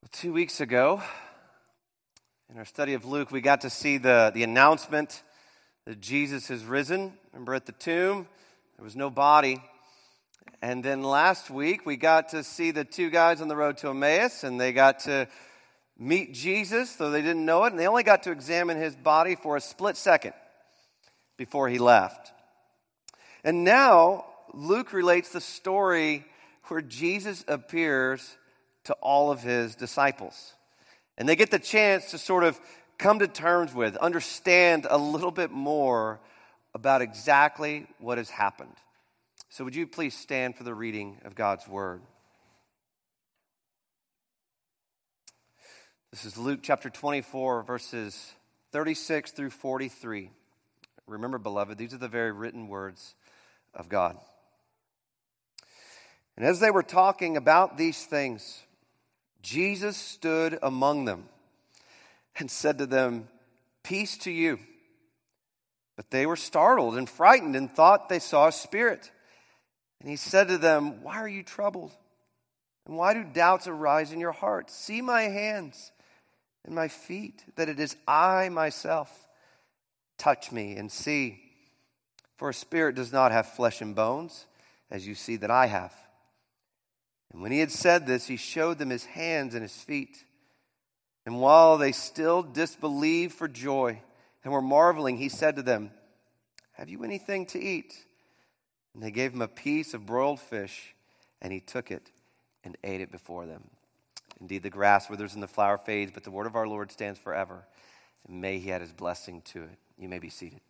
2 weeks ago, in our study of Luke, we got to see the announcement that Jesus has risen. Remember, at the tomb, there was no body. And then last week, we got to see the two guys on the road to Emmaus, and they got to meet Jesus, though they didn't know it, and they only got to examine his body for a split second before he left. And now, Luke relates the story where Jesus appears to all of his disciples. And they get the chance to sort of come to terms with, understand a little bit more about exactly what has happened. So would you please stand for the reading of God's word? This is Luke chapter 24, verses 36 through 43. Remember, beloved, these are the very written words of God. And as they were talking about these things, Jesus stood among them and said to them, "Peace to you." But they were startled and frightened and thought they saw a spirit. And he said to them, "Why are you troubled? And why do doubts arise in your hearts? See my hands and my feet, that it is I myself. Touch me and see. For a spirit does not have flesh and bones, as you see that I have." And when he had said this, he showed them his hands and his feet. And while they still disbelieved for joy and were marveling, he said to them, "Have you anything to eat?" And they gave him a piece of broiled fish, and he took it and ate it before them. Indeed, the grass withers and the flower fades, but the word of our Lord stands forever. And may he add his blessing to it. You may be seated.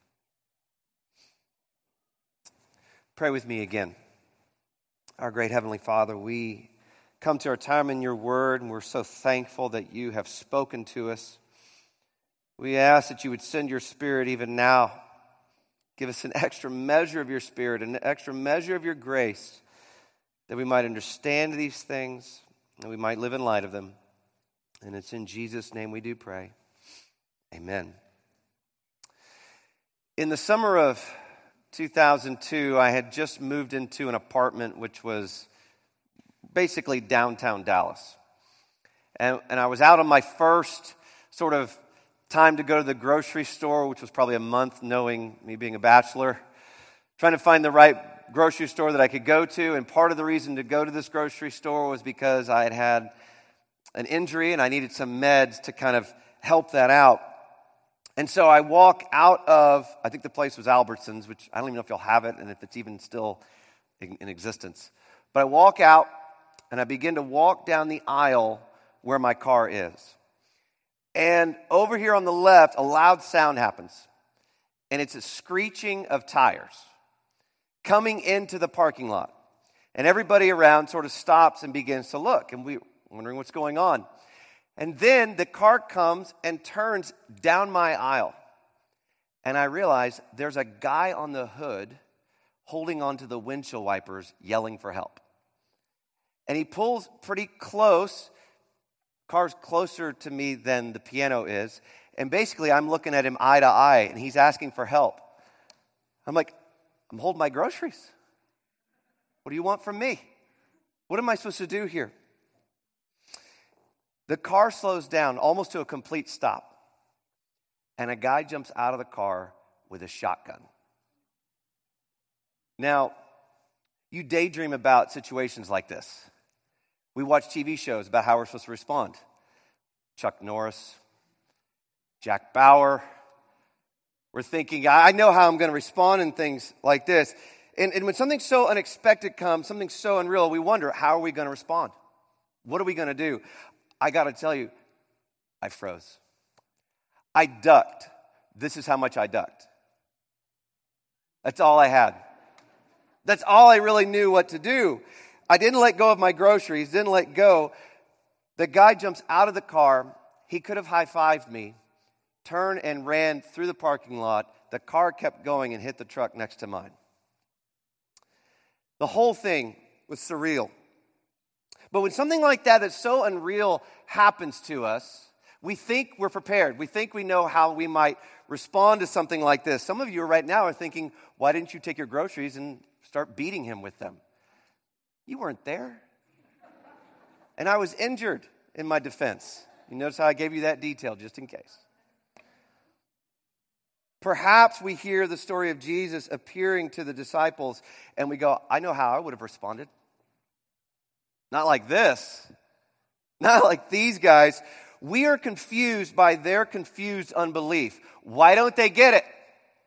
Pray with me again. Our great Heavenly Father, we come to our time in your word, and we're so thankful that you have spoken to us. We ask that you would send your Spirit even now. Give us an extra measure of your Spirit, an extra measure of your grace, that we might understand these things, and we might live in light of them. And it's in Jesus' name we do pray. Amen. In the summer of 2002, I had just moved into an apartment which was basically downtown Dallas. And I was out on my first sort of time to go to the grocery store, which was probably a month, knowing me being a bachelor, trying to find the right grocery store that I could go to. And part of the reason to go to this grocery store was because I had had an injury and I needed some meds to kind of help that out. And so I walk out of, I think the place was Albertsons, which I don't even know if you'll have it and if it's even still in existence. But I walk out and I begin to walk down the aisle where my car is. And over here on the left, a loud sound happens. And it's a screeching of tires coming into the parking lot. And everybody around sort of stops and begins to look. And we're wondering what's going on. And then the car comes and turns down my aisle. And I realize there's a guy on the hood holding onto the windshield wipers, yelling for help. And he pulls pretty close. Car's closer to me than the piano is. And basically, I'm looking at him eye to eye, and he's asking for help. I'm like, I'm holding my groceries. What do you want from me? What am I supposed to do here? The car slows down almost to a complete stop. And a guy jumps out of the car with a shotgun. Now, you daydream about situations like this. We watch TV shows about how we're supposed to respond. Chuck Norris, Jack Bauer. We're thinking, I know how I'm going to respond in things like this. And when something so unexpected comes, something so unreal, we wonder, how are we going to respond? What are we going to do? I got to tell you, I froze. I ducked. This is how much I ducked. That's all I had. That's all I really knew what to do. I didn't let go of my groceries, didn't let go. The guy jumps out of the car. He could have high-fived me, turned and ran through the parking lot. The car kept going and hit the truck next to mine. The whole thing was surreal. But when something like that that's so unreal happens to us, we think we're prepared. We think we know how we might respond to something like this. Some of you right now are thinking, why didn't you take your groceries and start beating him with them? You weren't there. And I was injured. in my defense. You notice how I gave you that detail just in case. Perhaps we hear the story of Jesus appearing to the disciples and we go, I know how I would have responded. Not like this. Not like these guys. We are confused by their confused unbelief. Why don't they get it?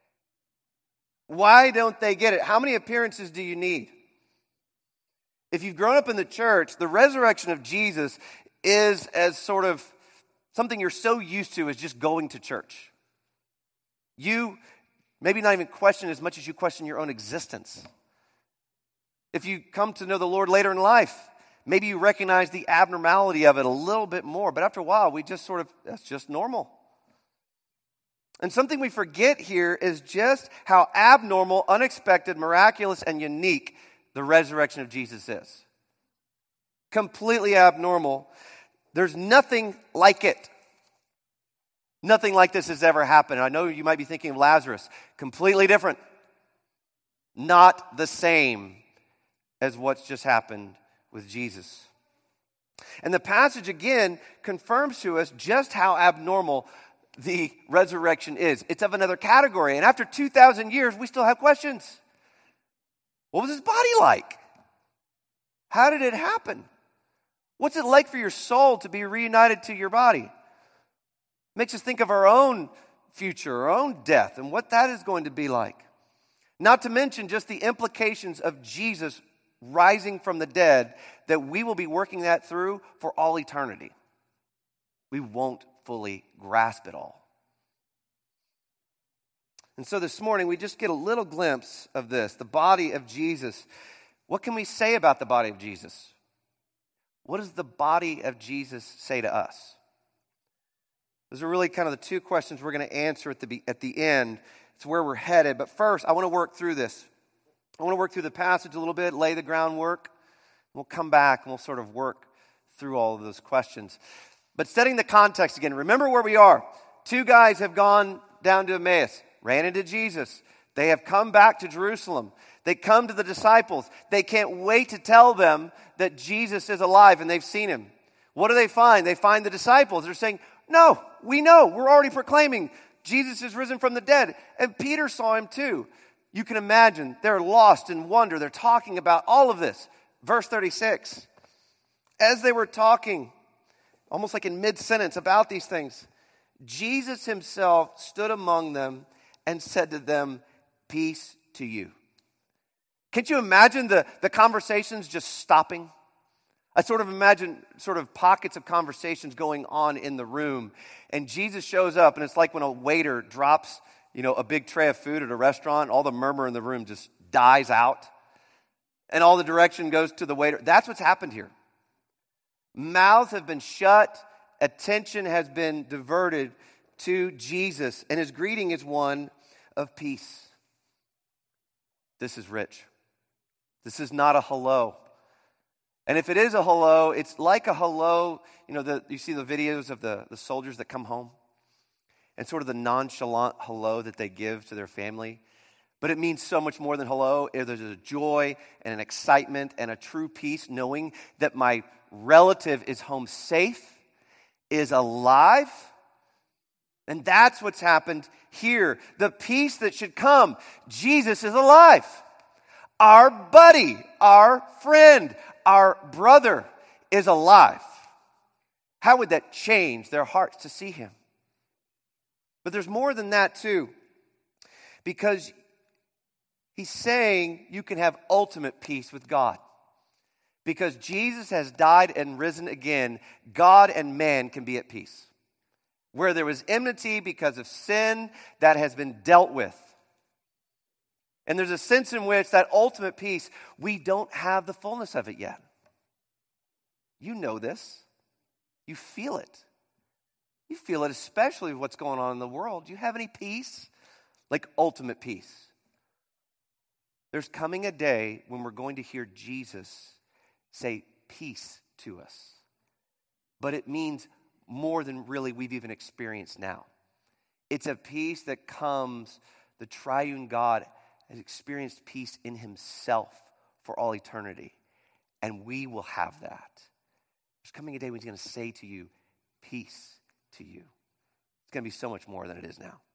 Why don't they get it? How many appearances do you need? If you've grown up in the church, the resurrection of Jesus is as sort of something you're so used to as just going to church. You maybe not even question as much as you question your own existence. If you come to know the Lord later in life, maybe you recognize the abnormality of it a little bit more. But after a while, we just sort of, that's just normal. And something we forget here is just how abnormal, unexpected, miraculous, and unique the resurrection of Jesus is. Completely abnormal. There's nothing like it. Nothing like this has ever happened. I know you might be thinking of Lazarus. Completely different. Not the same as what's just happened with Jesus. And the passage again confirms to us just how abnormal the resurrection is. It's of another category. And after 2,000 years, we still have questions. What was his body like? How did it happen? What's it like for your soul to be reunited to your body? Makes us think of our own future, our own death, and what that is going to be like. Not to mention just the implications of Jesus rising from the dead, that we will be working that through for all eternity. We won't fully grasp it all. And so this morning, we just get a little glimpse of this, the body of Jesus. What can we say about the body of Jesus? What does the body of Jesus say to us? Those are really kind of the two questions we're going to answer at the end. It's where we're headed. But first, I want to work through this. I want to work through the passage a little bit, lay the groundwork. We'll come back and we'll sort of work through all of those questions. But setting the context again, remember where we are. Two guys have gone down to Emmaus, ran into Jesus. They have come back to Jerusalem. They come to the disciples. They can't wait to tell them that Jesus is alive and they've seen him. What do they find? They find the disciples. They're saying, no, we know. We're already proclaiming Jesus is risen from the dead. And Peter saw him too. You can imagine they're lost in wonder. They're talking about all of this. Verse 36. As they were talking, almost like in mid-sentence about these things, Jesus himself stood among them and said to them, peace to you. Can't you imagine the conversations just stopping? I sort of imagine sort of pockets of conversations going on in the room. And Jesus shows up, and it's like when a waiter drops, a big tray of food at a restaurant, all the murmur in the room just dies out. And all the direction goes to the waiter. That's what's happened here. Mouths have been shut. Attention has been diverted to Jesus. And his greeting is one of peace. This is rich. This is not a hello. And if it is a hello, it's like a hello, you see the videos of the soldiers that come home and sort of the nonchalant hello that they give to their family. But it means so much more than hello. There's a joy and an excitement and a true peace knowing that my relative is home safe, is alive. And that's what's happened here. The peace that should come. Jesus is alive. Our buddy, our friend, our brother is alive. How would that change their hearts to see him? But there's more than that too. Because he's saying you can have ultimate peace with God. Because Jesus has died and risen again, God and man can be at peace. Where there was enmity because of sin, that has been dealt with. And there's a sense in which that ultimate peace, we don't have the fullness of it yet. You know this. You feel it. You feel it especially with what's going on in the world. Do you have any peace? Like ultimate peace. There's coming a day when we're going to hear Jesus say peace to us. But it means more than really we've even experienced now. It's a peace that comes, the triune God has experienced peace in himself for all eternity. And we will have that. There's coming a day when he's going to say to you, peace to you. It's going to be so much more than it is now.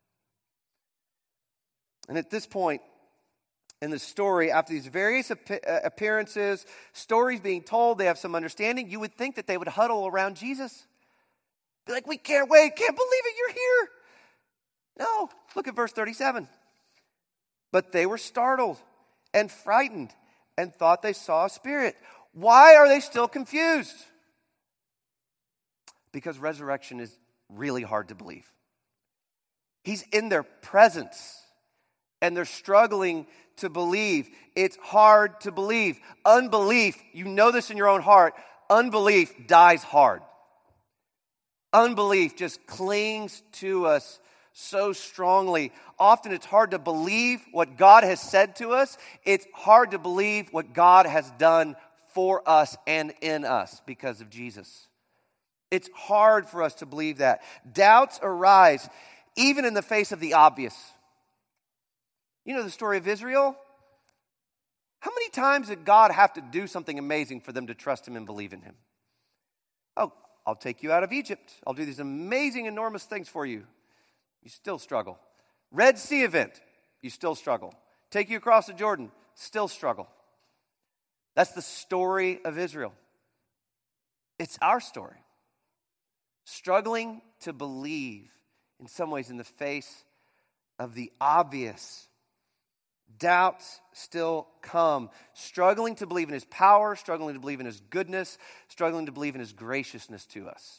And at this point in the story, after these various appearances, stories being told, they have some understanding, you would think that they would huddle around Jesus. Be like, we can't wait, can't believe it, you're here. No, look at verse 37. But they were startled and frightened and thought they saw a spirit. Why are they still confused? Because resurrection is really hard to believe. He's in their presence, and they're struggling to believe. It's hard to believe. Unbelief, you know this in your own heart, unbelief dies hard. Unbelief just clings to us so strongly. Often it's hard to believe what God has said to us. It's hard to believe what God has done for us and in us because of Jesus. It's hard for us to believe that. Doubts arise even in the face of the obvious. You know the story of Israel? How many times did God have to do something amazing for them to trust him and believe in him? Oh, I'll take you out of Egypt. I'll do these amazing, enormous things for you. You still struggle. Red Sea event, you still struggle. Take you across the Jordan, still struggle. That's the story of Israel. It's our story. Struggling to believe, in some ways, in the face of the obvious. Doubts still come. Struggling to believe in his power, struggling to believe in his goodness, struggling to believe in his graciousness to us.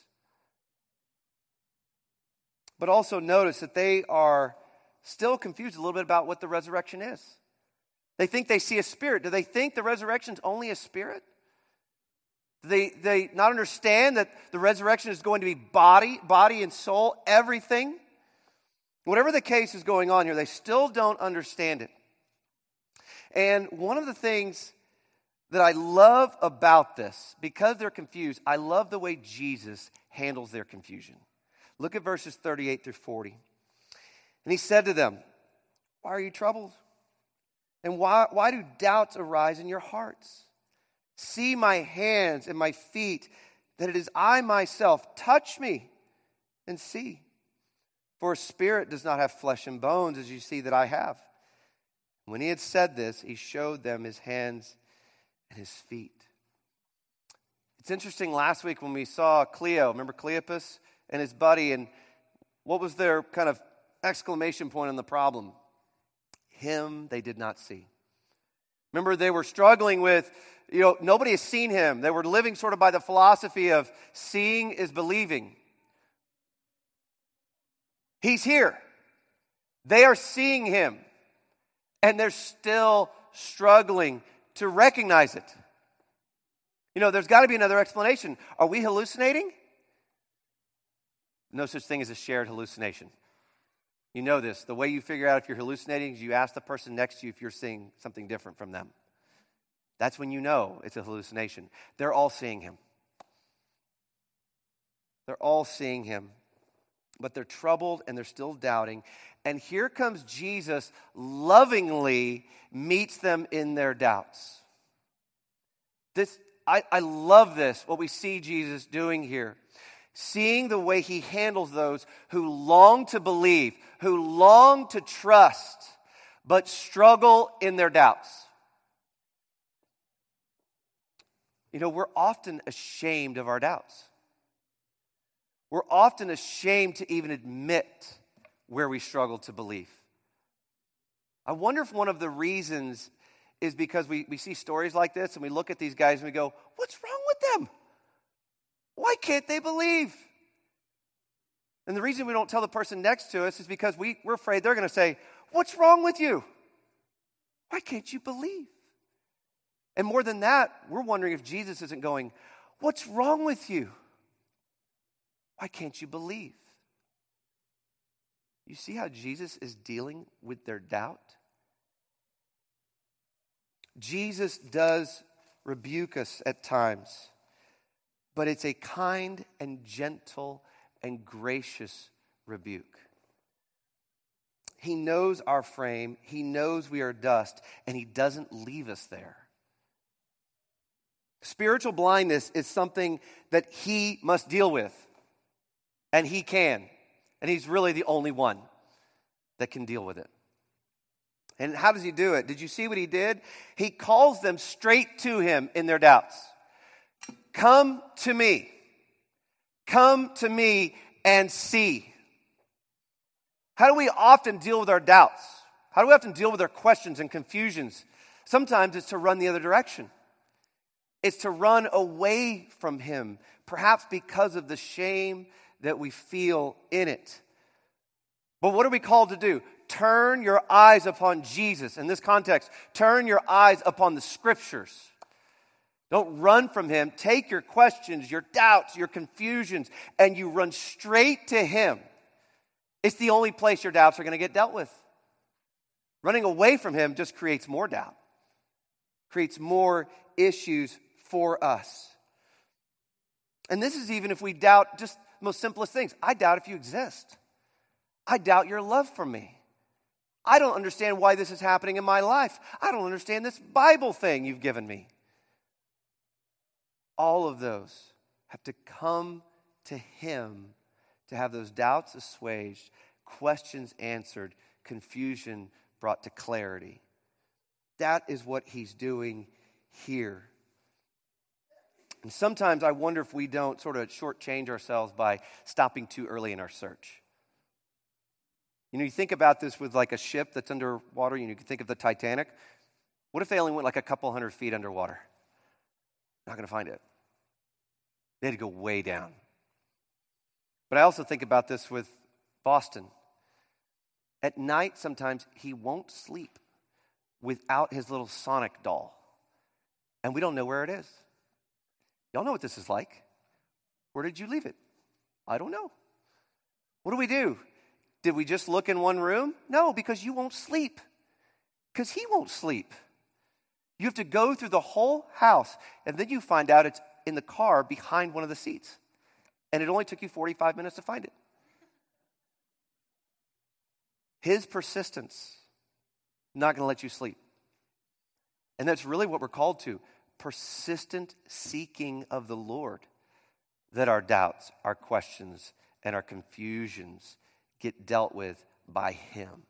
But also notice that they are still confused a little bit about what the resurrection is. They think they see a spirit. Do they think the resurrection is only a spirit? Do they not understand that the resurrection is going to be body and soul, everything? Whatever the case is going on here, they still don't understand it. And one of the things that I love about this, because they're confused, I love the way Jesus handles their confusion. Look at verses 38 through 40. And he said to them, why are you troubled? And why do doubts arise in your hearts? See my hands and my feet, that it is I myself. Touch me and see. For a spirit does not have flesh and bones, as you see that I have. When he had said this, he showed them his hands and his feet. It's interesting, last week when we saw Cleo, remember Cleopas and his buddy, and what was their kind of exclamation point on the problem? Him they did not see. Remember, they were struggling with, nobody has seen him. They were living sort of by the philosophy of seeing is believing. He's here. They are seeing him. And they're still struggling to recognize it. There's got to be another explanation. Are we hallucinating? No such thing as a shared hallucination. You know this. The way you figure out if you're hallucinating is you ask the person next to you if you're seeing something different from them. That's when you know it's a hallucination. They're all seeing him. They're all seeing him. But they're troubled and they're still doubting. And here comes Jesus, lovingly meets them in their doubts. I love this, what we see Jesus doing here. Seeing the way he handles those who long to believe, who long to trust, but struggle in their doubts. We're often ashamed of our doubts. We're often ashamed to even admit where we struggle to believe. I wonder if one of the reasons is because we see stories like this and we look at these guys and we go, what's wrong with them? Why can't they believe? And the reason we don't tell the person next to us is because we're afraid they're going to say, what's wrong with you? Why can't you believe? And more than that, we're wondering if Jesus isn't going, what's wrong with you? Why can't you believe? You see how Jesus is dealing with their doubt? Jesus does rebuke us at times, but it's a kind and gentle and gracious rebuke. He knows our frame, he knows we are dust, and he doesn't leave us there. Spiritual blindness is something that he must deal with. And he can. And he's really the only one that can deal with it. And how does he do it? Did you see what he did? He calls them straight to him in their doubts. Come to me. Come to me and see. How do we often deal with our doubts? How do we often deal with our questions and confusions? Sometimes it's to run the other direction. It's to run away from him, perhaps because of the shame that we feel in it. But what are we called to do? Turn your eyes upon Jesus. In this context, turn your eyes upon the Scriptures. Don't run from him. Take your questions, your doubts, your confusions, and you run straight to him. It's the only place your doubts are going to get dealt with. Running away from him just creates more doubt, creates more issues for us. And this is even if we doubt just the most simplest things. I doubt if you exist. I doubt your love for me. I don't understand why this is happening in my life. I don't understand this Bible thing you've given me. All of those have to come to him to have those doubts assuaged, questions answered, confusion brought to clarity. That is what he's doing here. And sometimes I wonder if we don't sort of shortchange ourselves by stopping too early in our search. You know, you think about this with like a ship that's underwater. You can think of the Titanic. What if they only went like a couple hundred feet underwater? Not going to find it. They had to go way down. But I also think about this with Boston. At night, sometimes he won't sleep without his little Sonic doll. And we don't know where it is. Y'all know what this is like. Where did you leave it? I don't know. What do we do? Did we just look in one room? No, because you won't sleep. Because he won't sleep. You have to go through the whole house, and then you find out it's in the car behind one of the seats. And it only took you 45 minutes to find it. His persistence, not going to let you sleep. And that's really what we're called to. Persistent seeking of the Lord. That our doubts, our questions, and our confusions get dealt with by him.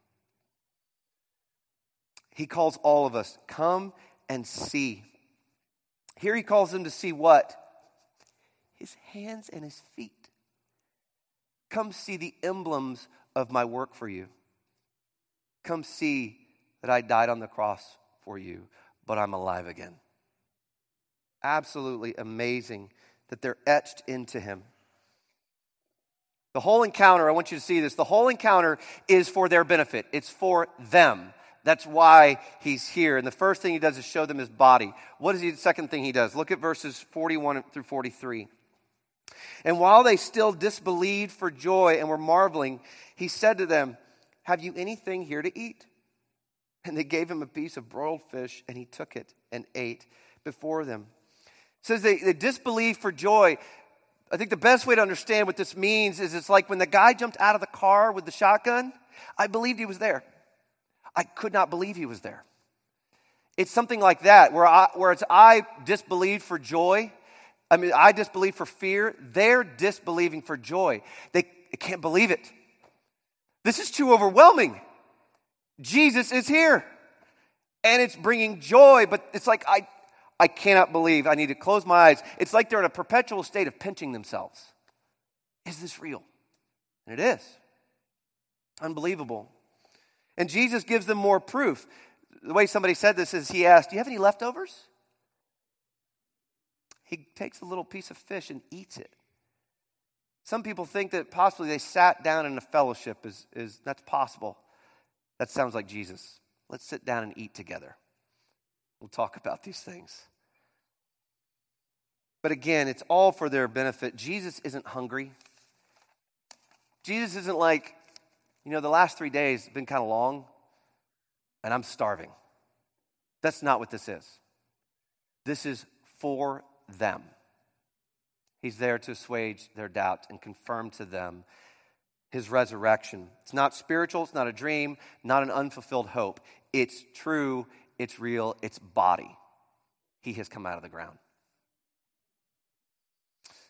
He calls all of us, come and see. Here he calls them to see what? His hands and his feet. Come see the emblems of my work for you. Come see that I died on the cross for you, but I'm alive again. Absolutely amazing that they're etched into him. The whole encounter, I want you to see this, the whole encounter is for their benefit. It's for them. That's why he's here. And the first thing he does is show them his body. What is the second thing he does? Look at verses 41 through 43. And while they still disbelieved for joy and were marveling, he said to them, have you anything here to eat? And they gave him a piece of broiled fish, and he took it and ate before them. It says they disbelieved for joy. I think the best way to understand what this means is it's like when the guy jumped out of the car with the shotgun, I believed he was there. I could not believe he was there. It's something like that, where it's I disbelieved for joy. I disbelieve for fear. They're disbelieving for joy. They can't believe it. This is too overwhelming. Jesus is here. And it's bringing joy, but it's like I cannot believe. I need to close my eyes. It's like they're in a perpetual state of pinching themselves. Is this real? And it is. Unbelievable. And Jesus gives them more proof. The way somebody said this is he asked, do you have any leftovers? He takes a little piece of fish and eats it. Some people think that possibly they sat down in a fellowship. That's possible. That sounds like Jesus. Let's sit down and eat together. We'll talk about these things. But again, it's all for their benefit. Jesus isn't hungry. Jesus isn't like, the last 3 days have been kind of long, and I'm starving. That's not what this is. This is for them. He's there to assuage their doubt and confirm to them his resurrection. It's not spiritual, it's not a dream, not an unfulfilled hope. It's true, it's real, it's body. He has come out of the ground.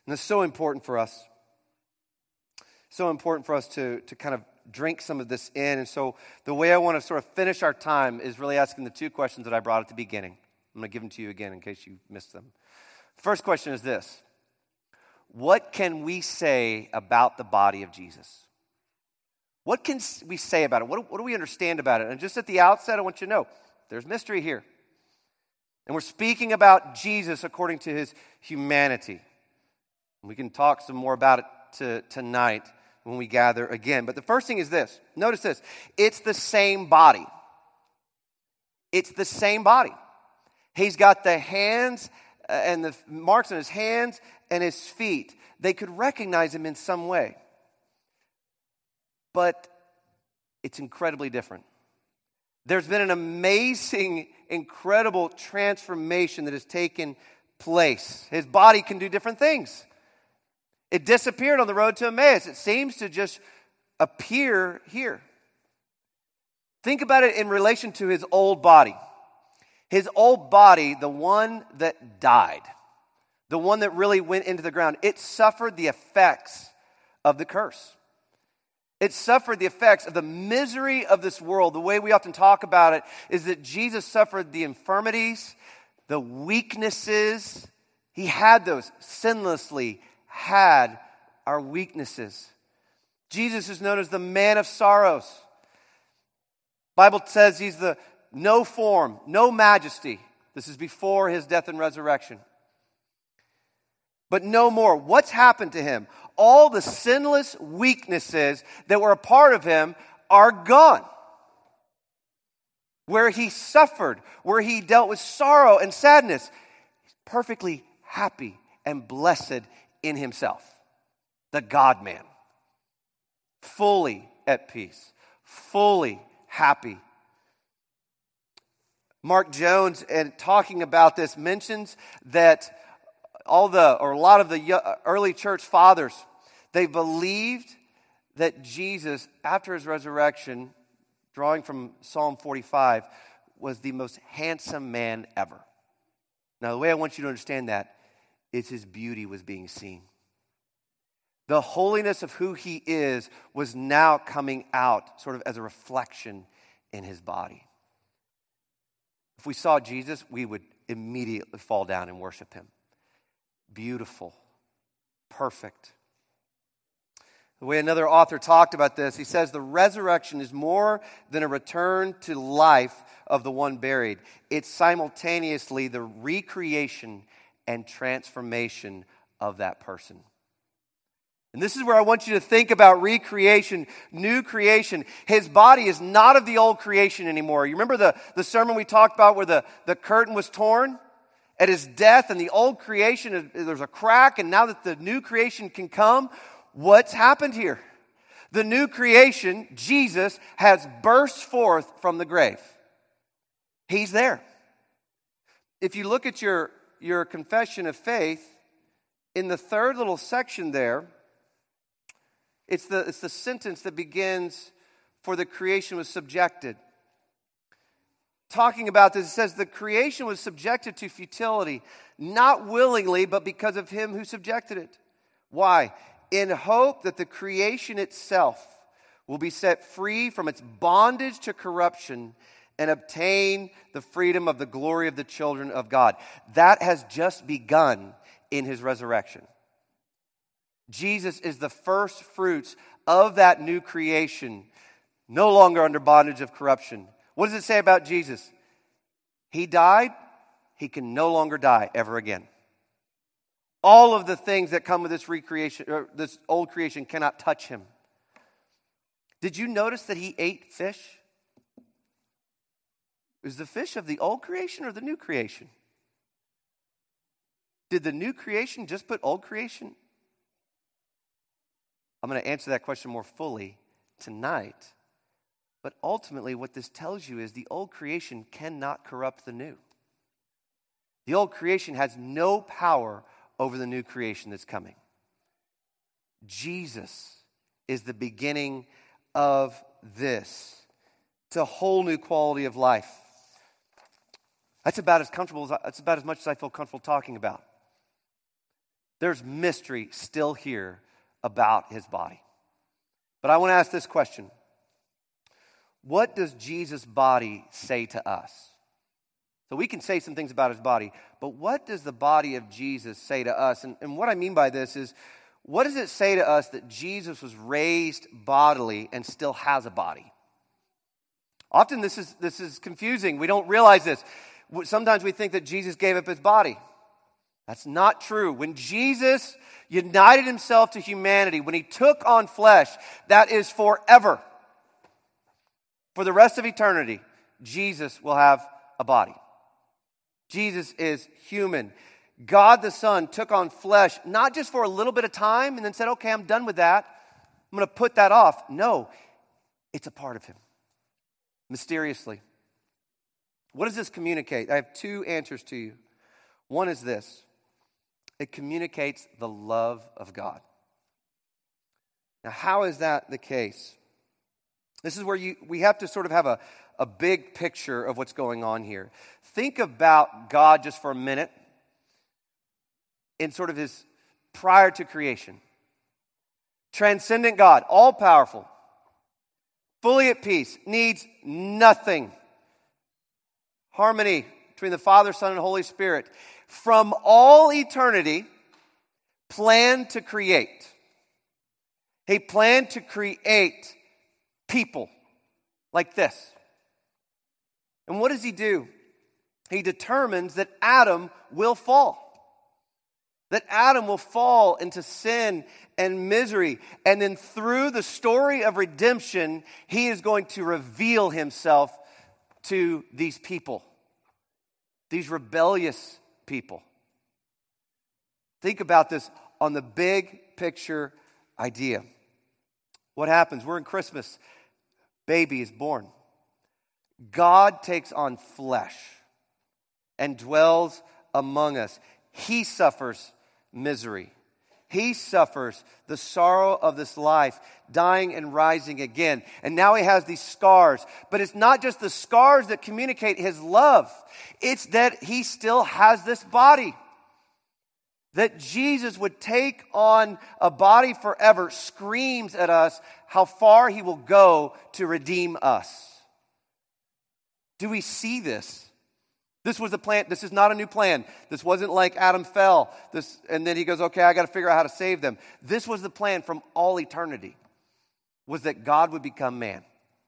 And it's so important for us. So important for us to kind of drink some of this in. And so the way I want to sort of finish our time is really asking the two questions that I brought at the beginning. I'm going to give them to you again in case you missed them. First question is this: what can we say about the body of Jesus? What can we say about it? What do we understand about it? And just at the outset, I want you to know there's mystery here. And we're speaking about Jesus according to his humanity. We can talk some more about it tonight when we gather again. But the first thing is this. Notice this. It's the same body. It's the same body. He's got the hands and the marks on his hands and his feet. They could recognize him in some way. But it's incredibly different. There's been an amazing, incredible transformation that has taken place. His body can do different things. It disappeared on the road to Emmaus. It seems to just appear here. Think about it in relation to his old body. His old body, the one that died, the one that really went into the ground, it suffered the effects of the curse. It suffered the effects of the misery of this world. The way we often talk about it is that Jesus suffered the infirmities, the weaknesses. He had those, sinlessly had our weaknesses. Jesus is known as the man of sorrows. Bible says he's the no form, no majesty. This is before his death and resurrection. But no more. What's happened to him? All the sinless weaknesses that were a part of him are gone. Where he suffered, where he dealt with sorrow and sadness, he's perfectly happy and blessed in himself. The God-man. Fully at peace. Fully happy. Mark Jones, in talking about this, mentions that a lot of the early church fathers, they believed that Jesus, after his resurrection, drawing from Psalm 45, was the most handsome man ever. Now, the way I want you to understand that is his beauty was being seen. The holiness of who he is was now coming out sort of as a reflection in his body. If we saw Jesus, we would immediately fall down and worship him. Beautiful, perfect. The way another author talked about this, he says the resurrection is more than a return to life of the one buried. It's simultaneously the recreation and transformation of that person. And this is where I want you to think about recreation, new creation. His body is not of the old creation anymore. You remember the sermon we talked about where the curtain was torn? At his death and the old creation, there's a crack, and now that the new creation can come, what's happened here? The new creation, Jesus, has burst forth from the grave. He's there. If you look at your confession of faith, in the third little section there, it's the sentence that begins, "For the creation was subjected." Talking about this, it says, "The creation was subjected to futility, not willingly, but because of him who subjected it." Why? In hope that the creation itself will be set free from its bondage to corruption and obtain the freedom of the glory of the children of God. That has just begun in his resurrection. Jesus is the first fruits of that new creation, no longer under bondage of corruption. What does it say about Jesus? He died, he can no longer die ever again. All of the things that come with this recreation, or this old creation, cannot touch him. Did you notice that he ate fish? Is the fish of the old creation or the new creation? Did the new creation just put old creation? I'm going to answer that question more fully tonight. But ultimately, what this tells you is the old creation cannot corrupt the new. The old creation has no power over the new creation that's coming. Jesus is the beginning of this. It's a whole new quality of life. That's about as much as I feel comfortable talking about. there's mystery still here about his body. But I want to ask this question. What does Jesus' body say to us? So we can say some things about his body, but what does the body of Jesus say to us? And what I mean by this is, what does it say to us that Jesus was raised bodily and still has a body? Often this is confusing. We don't realize this. Sometimes we think that Jesus gave up his body. That's not true. When Jesus united himself to humanity, when he took on flesh, that is forever. For the rest of eternity, Jesus will have a body. Jesus is human. God the Son took on flesh, not just for a little bit of time and then said, okay, I'm done with that. I'm going to put that off. No, it's a part of him. Mysteriously. What does this communicate? I have two answers to you. One is this. It communicates the love of God. Now, how is that the case? This is where we have to sort of have a big picture of what's going on here. Think about God just for a minute in sort of his prior to creation. Transcendent God, all-powerful, fully at peace, needs nothing. Harmony between the Father, Son, and Holy Spirit. From all eternity, planned to create. He planned to create people like this. And what does he do? He determines that Adam will fall. That Adam will fall into sin and misery. And then through the story of redemption, he is going to reveal himself to these people. These rebellious people. Think about this on the big picture idea. What happens? We're in Christmas. Baby is born. God takes on flesh and dwells among us. He suffers misery. He suffers the sorrow of this life, dying and rising again. And now he has these scars. But it's not just the scars that communicate his love. It's that he still has this body. That Jesus would take on a body forever screams at us how far he will go to redeem us. Do we see this? This was the plan. This is not a new plan. This wasn't like Adam fell. And then he goes, okay, I got to figure out how to save them. This was the plan from all eternity, was that God would become man.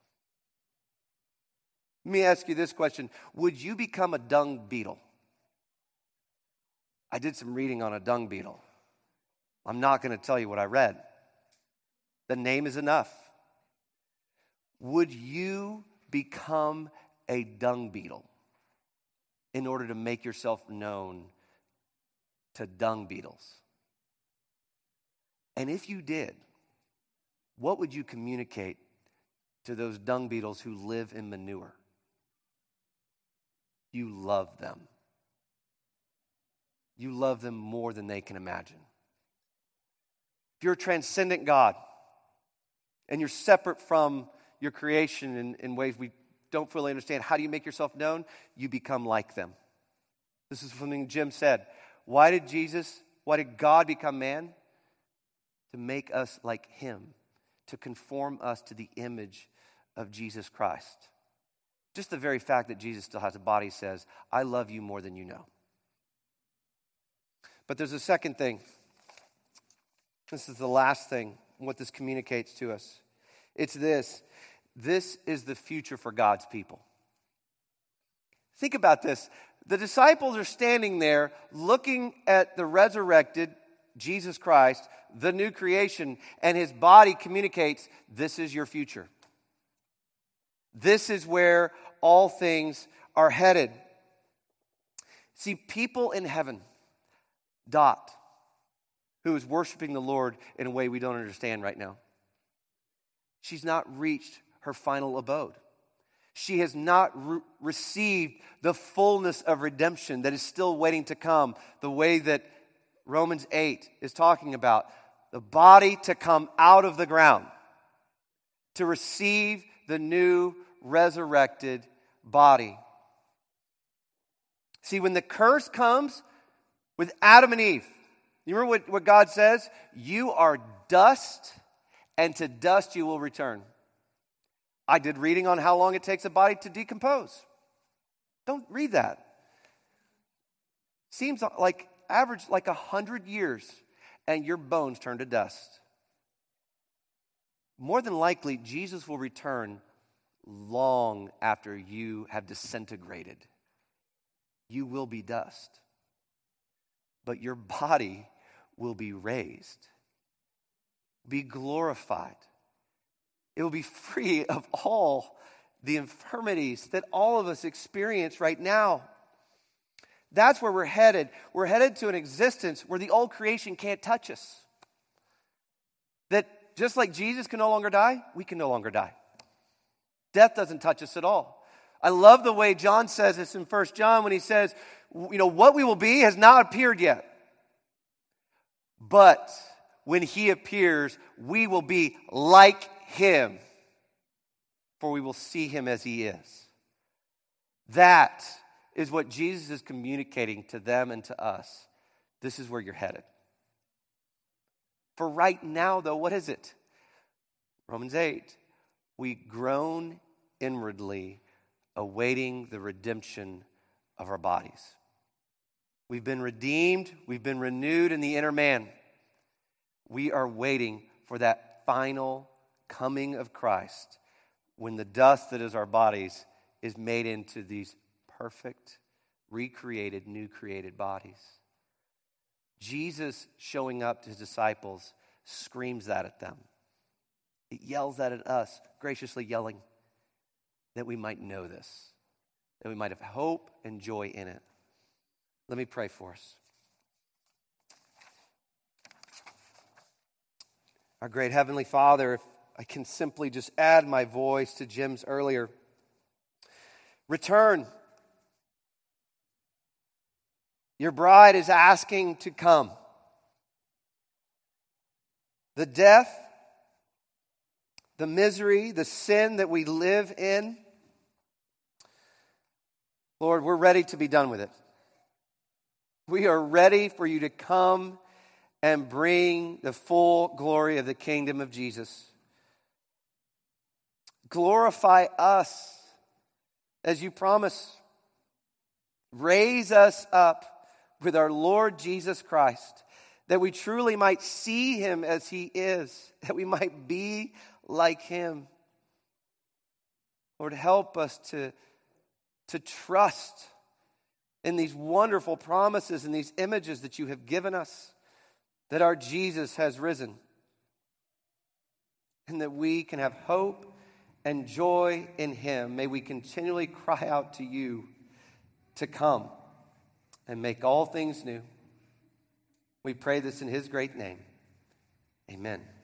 Let me ask you this question. Would you become a dung beetle? I did some reading on a dung beetle. I'm not going to tell you what I read. The name is enough. Would you become a dung beetle in order to make yourself known to dung beetles? And if you did, what would you communicate to those dung beetles who live in manure? You love them. You love them more than they can imagine. If you're a transcendent God and you're separate from your creation in ways we don't fully understand, how do you make yourself known? You become like them. This is something Jim said. Why did God become man? To make us like him, to conform us to the image of Jesus Christ. Just the very fact that Jesus still has a body says, I love you more than you know. But there's a second thing. This is the last thing, what this communicates to us. It's this. This is the future for God's people. Think about this. The disciples are standing there looking at the resurrected Jesus Christ, the new creation, and his body communicates, this is your future. This is where all things are headed. See, people in heaven, Dot, who is worshiping the Lord in a way we don't understand right now. She's not reached her final abode. She has not received the fullness of redemption that is still waiting to come, the way that Romans 8 is talking about. The body to come out of the ground, to receive the new resurrected body. See, when the curse comes with Adam and Eve, You remember what God says? You are dust, and to dust you will return. I did reading on how long it takes a body to decompose. Don't read that. Seems like average like 100 years, and your bones turn to dust. More than likely, Jesus will return long after you have disintegrated. You will be dust, but your body will be raised, be glorified. It will be free of all the infirmities that all of us experience right now. That's where we're headed. We're headed to an existence where the old creation can't touch us. That just like Jesus can no longer die, we can no longer die. Death doesn't touch us at all. I love the way John says this in 1 John when he says, what we will be has not appeared yet. But when he appears, we will be like him, for we will see him as he is. That is what Jesus is communicating to them and to us. This is where you're headed. For right now, though, what is it? Romans 8. We groan inwardly, awaiting the redemption of our bodies. We've been redeemed. We've been renewed in the inner man. We are waiting for that final coming of Christ when the dust that is our bodies is made into these perfect, recreated, new created bodies. Jesus showing up to his disciples screams that at them. It yells that at us, graciously yelling that we might know this, that we might have hope and joy in it. Let me pray for us. Our great Heavenly Father, if I can simply just add my voice to Jim's earlier. Return. Your bride is asking to come. The death, the misery, the sin that we live in, Lord, we're ready to be done with it. We are ready for you to come and bring the full glory of the kingdom of Jesus. Glorify us as you promise. Raise us up with our Lord Jesus Christ, that we truly might see him as he is, that we might be like him. Lord, help us to trust in these wonderful promises and these images that you have given us, that our Jesus has risen, and that we can have hope and joy in him. May we continually cry out to you to come and make all things new. We pray this in his great name. Amen.